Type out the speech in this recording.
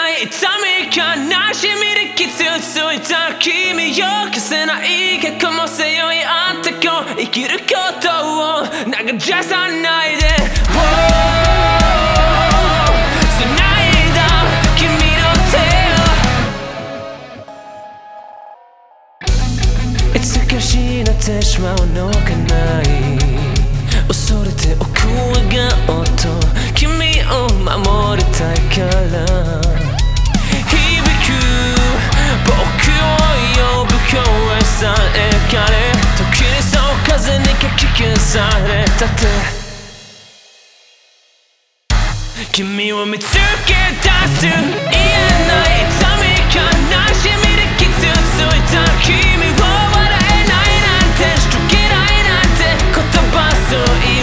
ない痛み悲しみで傷ついた君を消せない過去も背負いあってこう生きることを流さないで繋いだ君の手をいつか失ってしまうのかない恐れておく笑顔と君を守りたいから響く僕を呼ぶ声さえかれ時にそう風にかき消されたって君を見つけ出す言えない痛み悲しみで傷ついた君を笑えないなんてしとけないなんて言葉そう言う